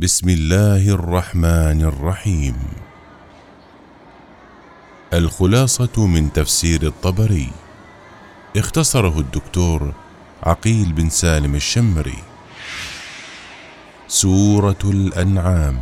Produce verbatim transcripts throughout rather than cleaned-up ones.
بسم الله الرحمن الرحيم. الخلاصة من تفسير الطبري، اختصره الدكتور عقيل بن سالم الشمري. سورة الأنعام.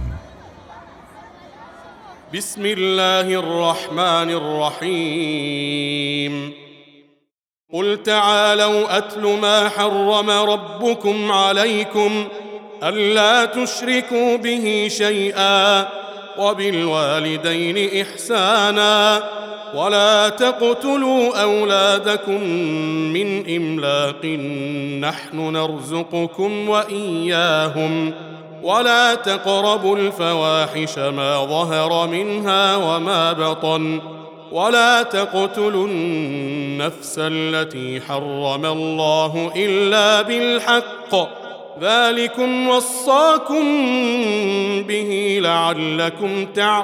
بسم الله الرحمن الرحيم. قل تعالوا أتل ما حرم ربكم عليكم ألا تشركوا به شيئا وبالوالدين إحسانا ولا تقتلوا أولادكم من إملاق نحن نرزقكم وإياهم ولا تقربوا الفواحش ما ظهر منها وما بطن ولا تقتلوا النفس التي حرم الله إلا بالحق ذلكم وصاكم به لعلكم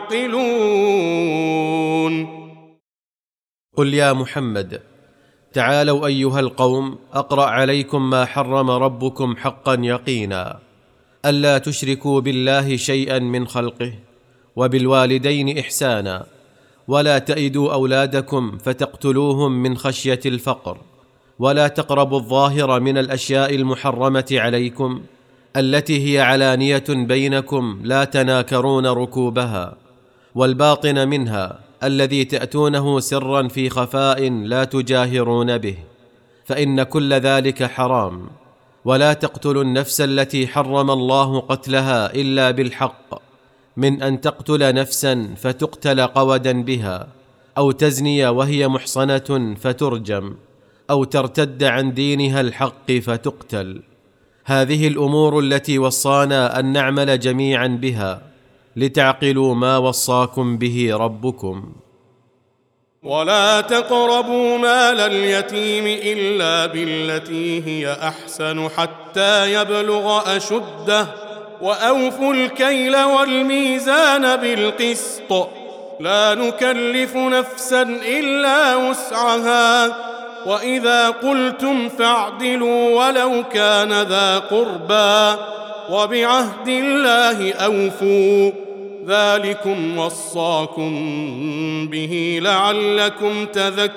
تعقلون. قل يا محمد تعالوا أيها القوم أقرأ عليكم ما حرم ربكم حقا يقينا ألا تشركوا بالله شيئا من خلقه وبالوالدين إحسانا ولا تئدوا أولادكم فتقتلوهم من خشية الفقر ولا تقربوا الظاهر من الأشياء المحرمة عليكم التي هي علانية بينكم لا تناكرون ركوبها والباطن منها الذي تأتونه سرا في خفاء لا تجاهرون به فإن كل ذلك حرام. ولا تقتلوا النفس التي حرم الله قتلها إلا بالحق من أن تقتل نفسا فتقتل قودا بها أو تزني وهي محصنة فترجم أو ترتد عن دينها الحق فتقتل. هذه الأمور التي وصانا أن نعمل جميعا بها لتعقلوا ما وصاكم به ربكم. ولا تقربوا مال اليتيم إلا بالتي هي أحسن حتى يبلغ أشده وأوفوا الكيل والميزان بالقسط لا نكلف نفسا إلا وسعها وإذا قلتم فاعدلوا ولو كان ذا قربى وبعهد الله أوفوا ذلكم وصاكم به لعلكم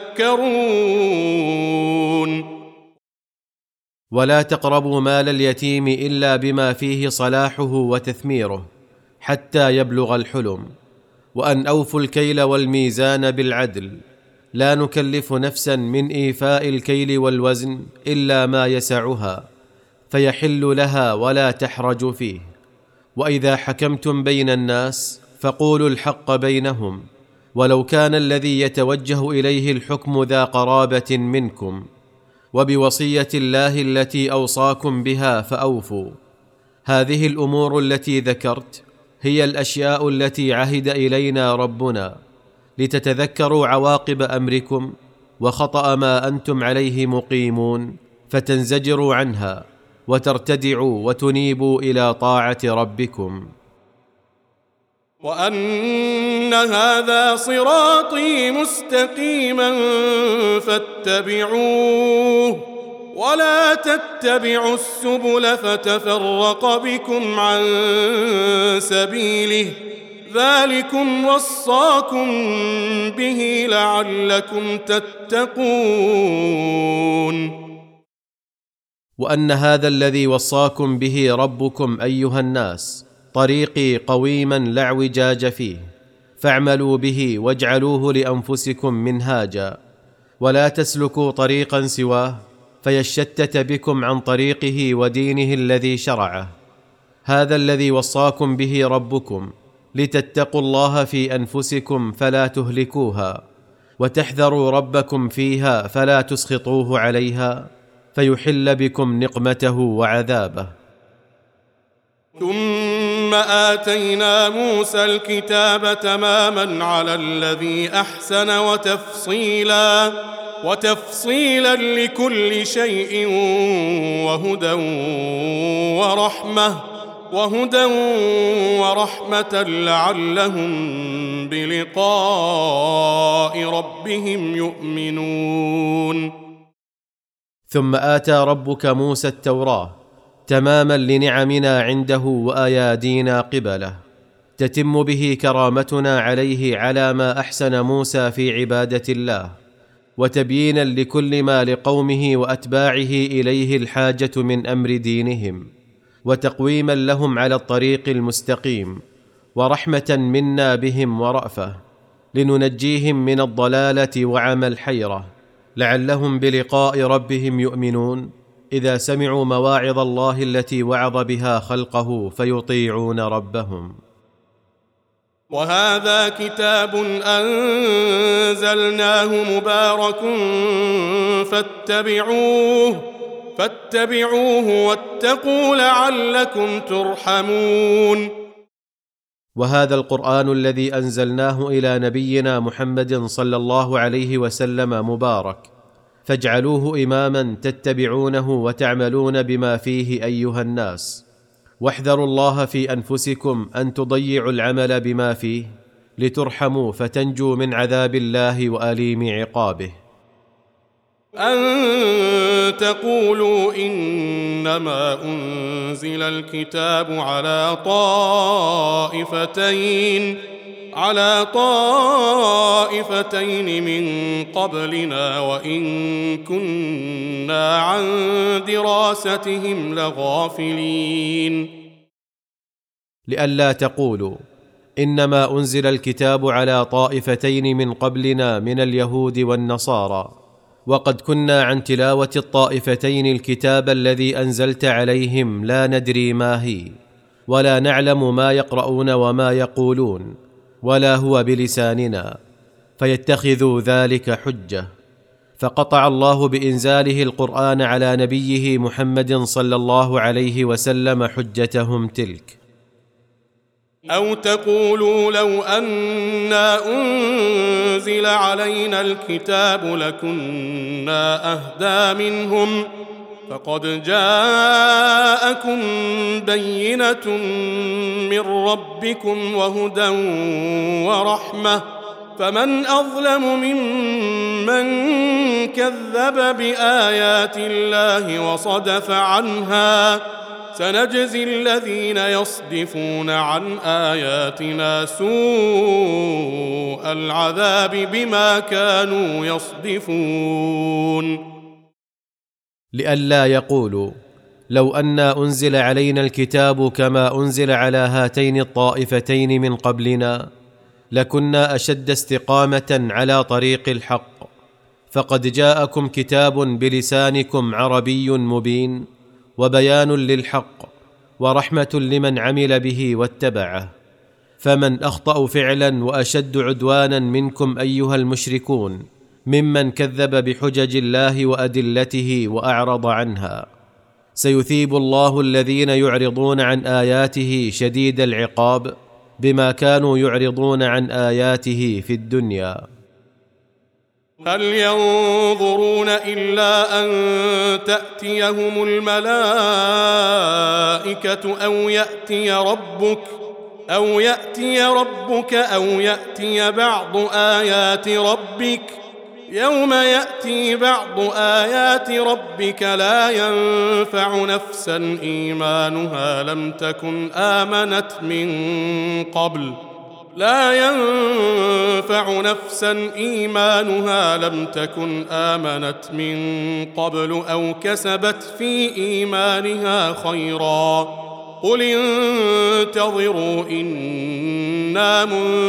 تذكرون. ولا تقربوا مال اليتيم إلا بما فيه صلاحه وتثميره حتى يبلغ الحلم وأن أوفوا الكيل والميزان بالعدل لا نكلف نفسا من إيفاء الكيل والوزن إلا ما يسعها فيحل لها ولا تحرج فيه. وإذا حكمتم بين الناس فقولوا الحق بينهم ولو كان الذي يتوجه إليه الحكم ذا قرابة منكم وبوصية الله التي أوصاكم بها فأوفوا. هذه الأمور التي ذكرت هي الأشياء التي عهد إلينا ربنا لتتذكروا عواقب أمركم وخطأ ما أنتم عليه مقيمون فتنزجروا عنها وترتدعوا وتنيبوا إلى طاعة ربكم. وأن هذا صراطي مستقيما فاتبعوه ولا تتبعوا السبل فتفرق بكم عن سبيله ذلكم وصاكم به لعلكم تتقون. وأن هذا الذي وصاكم به ربكم أيها الناس طريقي قويما لا اعوجاج فيه فاعملوا به واجعلوه لأنفسكم منهاجا ولا تسلكوا طريقا سواه فيشتت بكم عن طريقه ودينه الذي شرعه. هذا الذي وصاكم به ربكم لتتقوا الله في أنفسكم فلا تهلكوها وتحذروا ربكم فيها فلا تسخطوه عليها فيحل بكم نقمته وعذابه. ثم آتينا موسى الكتاب تماما على الذي أحسن وتفصيلا وتفصيلا لكل شيء وهدى ورحمة وهدى ورحمة لعلهم بلقاء ربهم يؤمنون. ثم آتى ربك موسى التوراة تماما لنعمنا عنده وأيادينا قبله، تتم به كرامتنا عليه على ما أحسن موسى في عبادة الله، وتبيينا لكل ما لقومه وأتباعه إليه الحاجة من أمر دينهم، وتقويما لهم على الطريق المستقيم، ورحمة منا بهم ورأفة، لننجيهم من الضلالة وعمى الحيرة، لعلهم بلقاء ربهم يؤمنون إذا سمعوا مواعظ الله التي وعظ بها خلقه فيطيعون ربهم. وهذا كتاب أنزلناه مبارك فاتبعوه فاتبعوه واتقوا لعلكم ترحمون. وهذا القرآن الذي أنزلناه إلى نبينا محمد صلى الله عليه وسلم مبارك، فاجعلوه إماما تتبعونه وتعملون بما فيه أيها الناس، واحذروا الله في أنفسكم أن تضيعوا العمل بما فيه لترحموا فتنجوا من عذاب الله وأليم عقابه. أن تقولوا إنما أنزل الكتاب على طائفتين على طائفتين من قبلنا وإن كنا عن دراستهم لغافلين. لئلا تقولوا إنما أنزل الكتاب على طائفتين من قبلنا من اليهود والنصارى، وقد كنا عن تلاوة الطائفتين الكتاب الذي أنزلت عليهم لا ندري ما هي، ولا نعلم ما يقرؤون وما يقولون، ولا هو بلساننا، فيتخذوا ذلك حجة، فقطع الله بإنزاله القرآن على نبيه محمد صلى الله عليه وسلم حجتهم تلك. أو تقولوا لو أنا أنزل علينا الكتاب لكنا أهدى منهم، فقد جاءكم بينة من ربكم وهدى ورحمة، فمن أظلم ممن كذب بآيات الله وصدف عنها، سنجزي الذين يصدفون عن آياتنا سوء العذاب بما كانوا يصدفون. لئلا يقولوا لو أنا أنزل علينا الكتاب كما أنزل على هاتين الطائفتين من قبلنا لكنا أشد استقامة على طريق الحق، فقد جاءكم كتاب بلسانكم عربي مبين وبيان للحق ورحمة لمن عمل به واتبعه، فمن أخطأ فعلا وأشد عدوانا منكم أيها المشركون ممن كذب بحجج الله وأدلته وأعرض عنها. سيثيب الله الذين يعرضون عن آياته شديد العقاب بما كانوا يعرضون عن آياته في الدنيا. هل ينظرون إلا أن تأتيهم الملائكة أو يأتي ربك أو يأتي ربك أو يأتي بعض آيات ربك؟ يوم يأتي بعض آيات ربك لا ينفع نفسا إيمانها لم تكن آمنت من قبل لا ينفع نفسا إيمانها لم تكن آمنت من قبل أو كسبت في إيمانها خيرا قل انتظروا إنا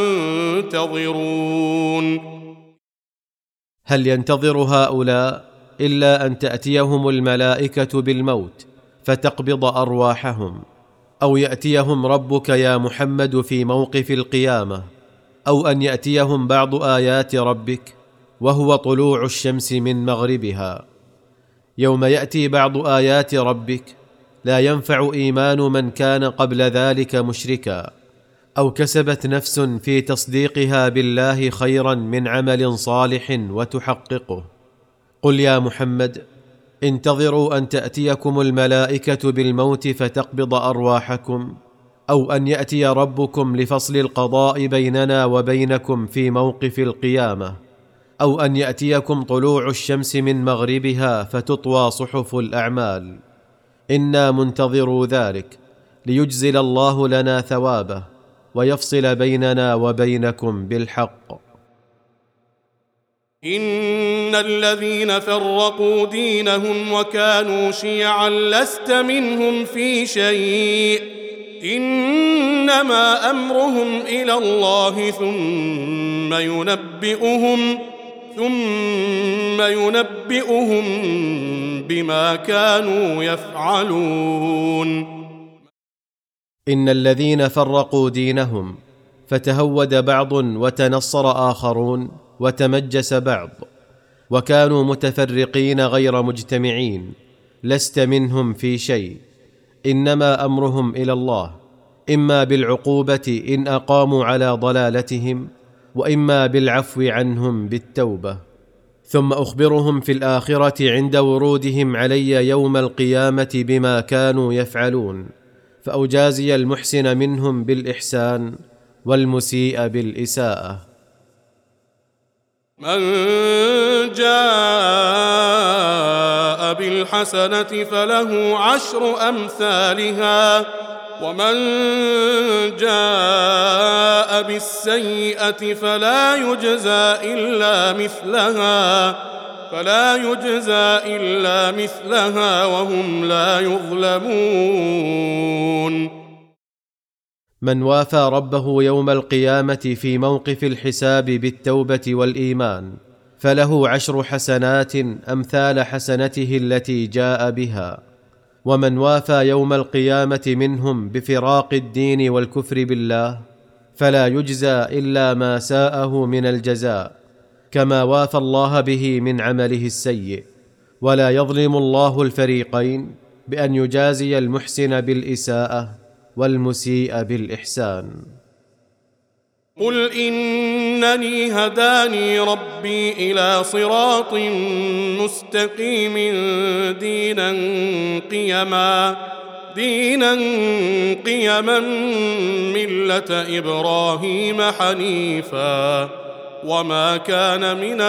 منتظرون. هل ينتظر هؤلاء إلا أن تأتيهم الملائكة بالموت فتقبض أرواحهم، أو يأتيهم ربك يا محمد في موقف القيامة، أو أن يأتيهم بعض آيات ربك وهو طلوع الشمس من مغربها؟ يوم يأتي بعض آيات ربك لا ينفع إيمان من كان قبل ذلك مشركا أو كسبت نفس في تصديقها بالله خيرا من عمل صالح وتحققه. قل يا محمد انتظروا أن تأتيكم الملائكة بالموت فتقبض أرواحكم، أو أن يأتي ربكم لفصل القضاء بيننا وبينكم في موقف القيامة، أو أن يأتيكم طلوع الشمس من مغربها فتطوى صحف الأعمال. إنا منتظرو ذلك ليجزل الله لنا ثوابه ويفصل بيننا وبينكم بالحق. إن الذين فرقوا دينهم وكانوا شيعا لست منهم في شيء إنما أمرهم إلى الله ثم ينبئهم ثم ينبئهم بما كانوا يفعلون. إن الذين فرقوا دينهم فتهود بعض وتنصر آخرون وتمجس بعض وكانوا متفرقين غير مجتمعين لست منهم في شيء إنما أمرهم إلى الله إما بالعقوبة إن أقاموا على ضلالتهم وإما بالعفو عنهم بالتوبة. ثم أخبرهم في الآخرة عند ورودهم علي يوم القيامة بما كانوا يفعلون فأجازي المحسن منهم بالإحسان والمسيء بالإساءة. من جاء بالحسنة فله عشر أمثالها ومن جاء بالسيئة فلا يجزى إلا مثلها فلا يجزى إلا مثلها وهم لا يظلمون. من وافى ربه يوم القيامة في موقف الحساب بالتوبة والإيمان فله عشر حسنات أمثال حسنته التي جاء بها، ومن وافى يوم القيامة منهم بفراق الدين والكفر بالله فلا يجزى إلا ما ساءه من الجزاء كما وافى الله به من عمله السيء، ولا يظلم الله الفريقين بأن يجازي المحسن بالإساءة والمسيء بالإحسان. قل إنني هداني ربي إلى صراط مستقيم دينا قيما دينا قيما ملة إبراهيم حنيفا وما كان من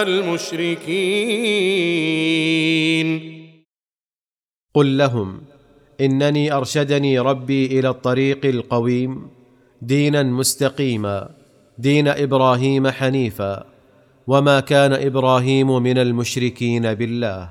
المشركين. قل لهم إنني أرشدني ربي إلى الطريق القويم دينا مستقيما دين إبراهيم حنيفا وما كان إبراهيم من المشركين بالله.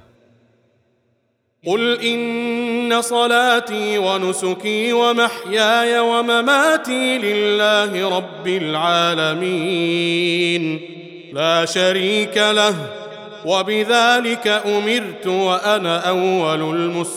قل إن صلاتي ونسكي ومحياي ومماتي لله رب العالمين لا شريك له وبذلك أمرت وأنا أول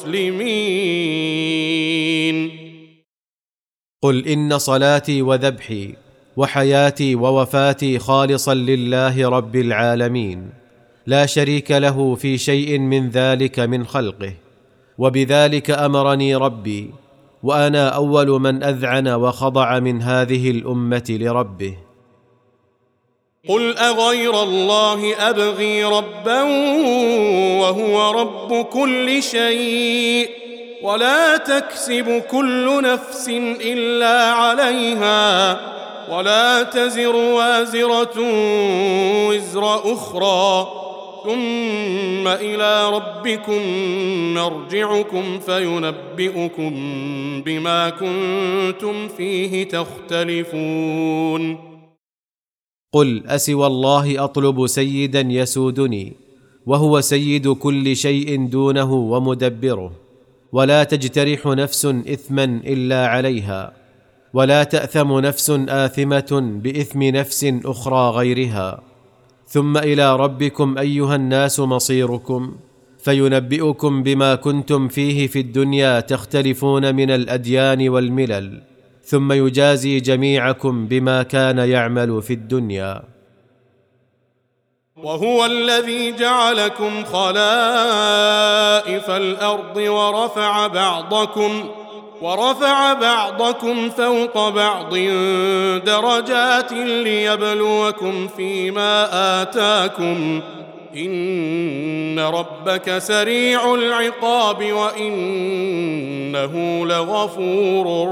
المسلمين. قل إن صلاتي وذبحي وحياتي ووفاتي خالصا لله رب العالمين لا شريك له في شيء من ذلك من خلقه، وبذلك أمرني ربي وأنا أول من أذعن وخضع من هذه الأمة لربه. قل أغير الله أبغي ربا وهو رب كل شيء ولا تكسب كل نفس إلا عليها ولا تزر وازرة وزر أخرى ثم إلى ربكم مرجعكم فينبئكم بما كنتم فيه تختلفون. قل أسوى الله أطلب سيدا يسودني وهو سيد كل شيء دونه ومدبره، ولا تجترح نفس إثما إلا عليها ولا تأثم نفس آثمة بإثم نفس أخرى غيرها، ثم إلى ربكم أيها الناس مصيركم فينبئكم بما كنتم فيه في الدنيا تختلفون من الأديان والملل، ثم يجازي جميعكم بما كان يعمل في الدنيا. وهو الذي جعلكم خلائف الأرض ورفع بعضكم ورفع بعضكم فوق بعض درجات ليبلوكم فيما آتاكم إن ربك سريع العقاب وإنه لغفور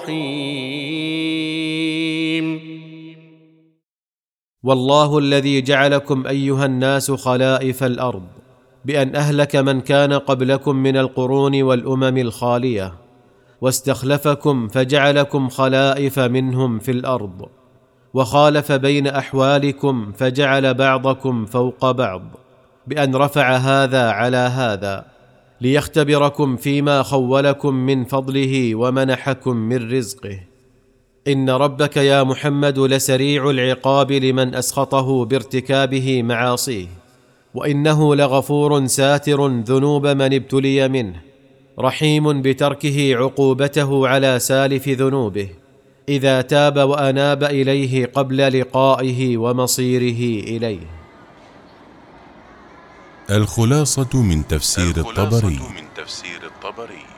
رحيم. والله الذي جعلكم أيها الناس خلائف الأرض بأن أهلك من كان قبلكم من القرون والأمم الخالية، واستخلفكم فجعلكم خلائف منهم في الأرض، وخالف بين أحوالكم فجعل بعضكم فوق بعض، بأن رفع هذا على هذا ليختبركم فيما خولكم من فضله ومنحكم من رزقه. إن ربك يا محمد لسريع العقاب لمن أسخطه بارتكابه معاصيه، وإنه لغفور ساتر ذنوب من ابتلي منه، رحيم بتركه عقوبته على سالف ذنوبه إذا تاب وأناب إليه قبل لقائه ومصيره إليه. الخلاصة من تفسير الخلاصة الطبري. من تفسير الطبري